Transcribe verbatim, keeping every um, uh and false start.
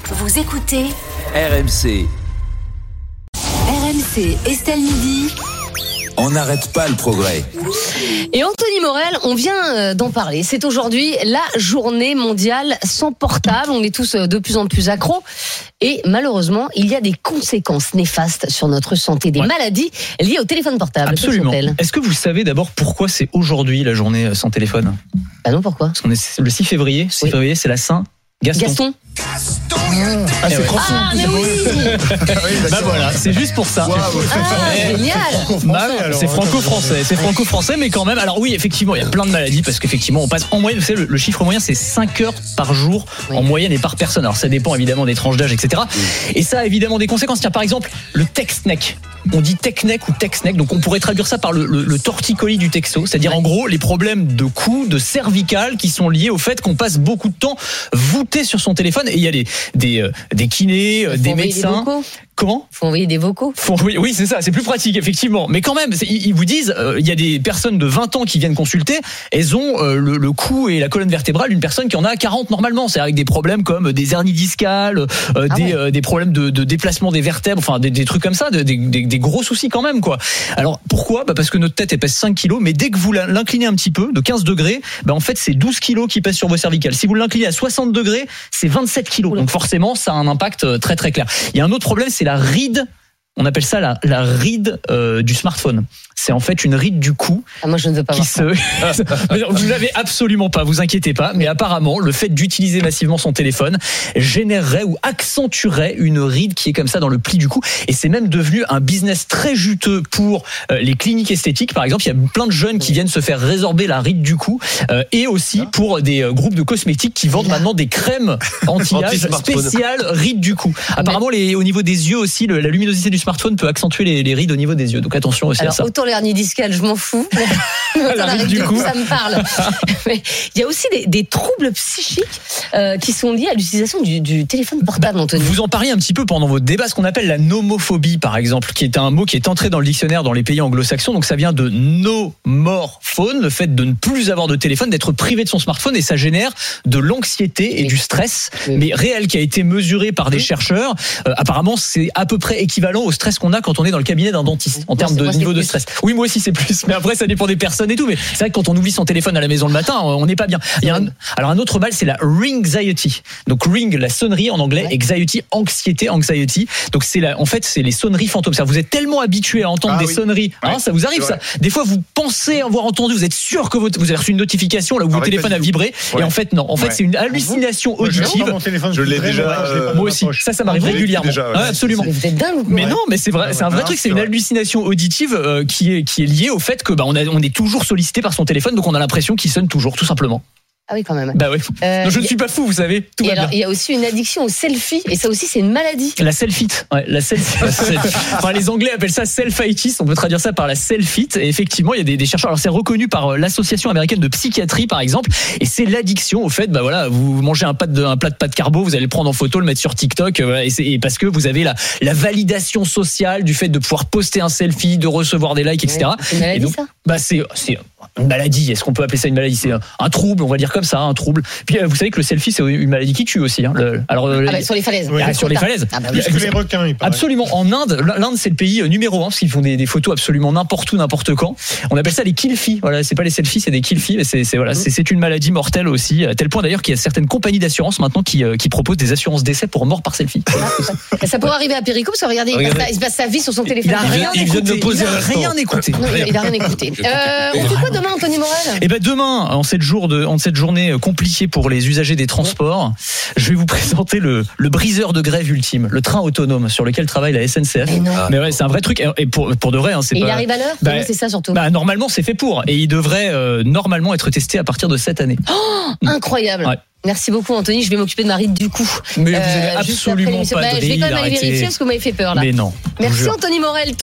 Vous écoutez R M C. R M C, Estelle Midi. On n'arrête pas le progrès. Et Anthony Morel, on vient d'en parler. C'est aujourd'hui la journée mondiale sans portable. On est tous de plus en plus accros. Et malheureusement, il y a des conséquences néfastes sur notre santé, des ouais. maladies liées au téléphone portable. Absolument. Est-ce que vous savez d'abord pourquoi c'est aujourd'hui la journée sans téléphone ? Ah non, pourquoi ? Parce qu'on est le six février. six oui. février, c'est la Saint Gaston. Gaston. Ah, c'est ah, ah mais oui. Bah voilà, c'est juste pour ça. Wow. Ah, génial. Bah, c'est franco-français, c'est franco-français, mais quand même. Alors oui, effectivement, il y a plein de maladies parce qu'effectivement, on passe en moyenne. Vous savez, le, le chiffre moyen, c'est cinq heures par jour oui. en moyenne et par personne. Alors ça dépend évidemment des tranches d'âge, et cetera. Oui. Et ça a évidemment des conséquences. Tiens, par exemple, le text-neck. On dit tech-neck ou text-neck, donc on pourrait traduire ça par le, le, le torticolis du texto, c'est-à-dire ouais. en gros les problèmes de cou, de cervical qui sont liés au fait qu'on passe beaucoup de temps voûté sur son téléphone. Et il y a des des, euh, des kinés, euh, des médecins. Comment ? Faut envoyer des vocaux. Faut, oui, oui, c'est ça, c'est plus pratique effectivement. Mais quand même, ils, ils vous disent, euh, il y a des personnes de vingt ans qui viennent consulter, elles ont euh, le, le cou et la colonne vertébrale d'une personne qui en a quarante normalement. C'est avec des problèmes comme des hernies discales, euh, ah des, ouais. euh, des problèmes de, de déplacement des vertèbres, enfin des, des trucs comme ça, des, des, des gros soucis quand même quoi. Alors pourquoi ? Bah parce que notre tête elle pèse cinq kilos, mais dès que vous l'inclinez un petit peu, de quinze degrés, bah en fait c'est douze kilos qui pèsent sur vos cervicales. Si vous l'inclinez à soixante degrés, c'est vingt-sept kilos. Donc forcément, ça a un impact très très clair. Il y a un autre problème, c'est la ride. On appelle ça la, la ride euh, du smartphone. C'est en fait une ride du cou. Ah, moi, je ne veux pas voir ça. Se... Vous l'avez absolument pas, vous inquiétez pas. Mais apparemment, le fait d'utiliser massivement son téléphone générerait ou accentuerait une ride qui est comme ça dans le pli du cou. Et c'est même devenu un business très juteux pour euh, les cliniques esthétiques. Par exemple, il y a plein de jeunes qui viennent se faire résorber la ride du cou. Euh, et aussi pour des euh, groupes de cosmétiques qui vendent maintenant des crèmes anti-âge spéciales ride du cou. Apparemment, les, au niveau des yeux aussi, le, la luminosité du smartphone peut accentuer les, les rides au niveau des yeux. Donc attention aussi Alors, à ça. Autant l'hernie discale, je m'en fous. La ride du cou, ça me parle. Mais il y a aussi des, des troubles psychiques euh, qui sont liés à l'utilisation du, du téléphone portable, Anthony. Vous en parliez un petit peu pendant votre débat, ce qu'on appelle la nomophobie, par exemple, qui est un mot qui est entré dans le dictionnaire dans les pays anglo-saxons. Donc ça vient de no more phone, le fait de ne plus avoir de téléphone, d'être privé de son smartphone, et ça génère de l'anxiété et oui. du stress, oui. mais réel, qui a été mesuré par des oui. chercheurs. Euh, apparemment, c'est à peu près équivalent au stress qu'on a quand on est dans le cabinet d'un dentiste en termes de niveau de stress. Oui, moi aussi c'est plus, mais après ça dépend des personnes et tout. Mais c'est vrai que quand on oublie son téléphone à la maison le matin, on n'est pas bien. Il y a un, alors un autre mal, c'est la ringxiety. Donc ring, la sonnerie en anglais, ouais. anxiety, anxiété, anxiety. Donc c'est la, en fait c'est les sonneries fantômes. C'est-à-dire vous êtes tellement habitué à entendre ah, des oui. sonneries, ouais. hein, ça vous arrive ça. Des fois vous pensez avoir entendu, vous êtes sûr que votre, vous avez reçu une notification là où ah, votre téléphone a vibré, ouais. et en fait non. En fait ouais. c'est une hallucination ah, auditive. Mon téléphone, je l'ai déjà. Euh, moi aussi. Ça, ça m'arrive régulièrement. Déjà, ouais. ah, absolument. Vous êtes dingue. Mais non, mais c'est vrai, c'est un vrai truc. C'est une hallucination auditive euh, qui est qui est liée au fait que bah on a on est toujours sollicité par son téléphone, donc on a l'impression qu'il sonne toujours, tout simplement. Ah oui, quand même. Bah oui. Euh, non, je ne a... suis pas fou, vous savez. Tout et va alors, bien. Il y a aussi une addiction au selfie, et ça aussi, c'est une maladie. La selfite. Ouais, la selfie. Enfin, les Anglais appellent ça selfitis. On peut traduire ça par la selfite. Et effectivement, il y a des, des chercheurs. Alors, c'est reconnu par l'Association américaine de psychiatrie, par exemple. Et c'est l'addiction au fait, bah voilà, vous mangez un plat de, un plat de pâtes carbo, vous allez le prendre en photo, le mettre sur TikTok, voilà, et, c'est, et parce que vous avez la, la validation sociale du fait de pouvoir poster un selfie, de recevoir des likes, et cetera. Ouais, c'est une maladie, donc, ça? Bah, c'est, c'est une maladie. Est-ce qu'on peut appeler ça une maladie ? C'est un, un trouble, on va dire comme ça, un trouble. Puis vous savez que le selfie c'est une maladie qui tue aussi. Hein. Le, alors ah bah, sur les falaises. Oui, sur les falaises. Ah bah, oui. Plus que les requins. Il paraît. Absolument. En Inde, l'Inde c'est le pays numéro un parce qu'ils font des, des photos absolument n'importe où, n'importe quand. On appelle ça les killfies. Voilà, c'est pas les selfies, c'est des killfies. Mais c'est, c'est voilà, c'est, c'est une maladie mortelle aussi. À tel point d'ailleurs qu'il y a certaines compagnies d'assurance maintenant qui, qui proposent des assurances d'essai pour mort par selfie. Ah, ça pourrait arriver à Perico parce que regardez, il passe, il passe sa vie sur son téléphone. Il a rien écouté. Il a rien écouté. Il a rien écouté. On fait quoi demain, Anthony Morel ? Eh ben demain, en cette jour de, en cette journée compliquée pour les usagers des transports, je vais vous présenter le, le briseur de grève ultime, le train autonome sur lequel travaille la S N C F. Mais, Mais ouais, c'est un vrai truc. Et pour, pour de vrai, hein, c'est et pas. Il arrive à l'heure. Bah, c'est ça surtout. Bah, normalement, c'est fait pour. Et il devrait euh, normalement être testé à partir de cette année. Oh, incroyable. Ouais. Merci beaucoup, Anthony. Je vais m'occuper de ma ride du coup. Mais vous n'avez euh, absolument pas de bah, ride. Je vais quand même aller vérifier parce que vous m'avez fait peur là. Mais non. Merci, Anthony Morel.